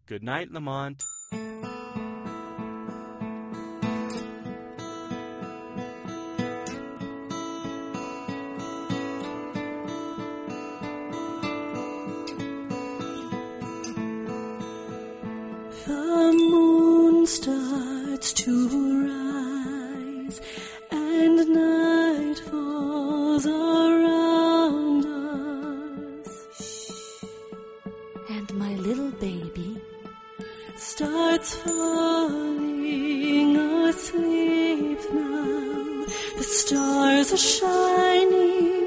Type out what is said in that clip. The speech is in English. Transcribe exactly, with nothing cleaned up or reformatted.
Good night, Lamont. The moon starts to rise, and night falls around us. And my little baby starts falling asleep now. The stars are shining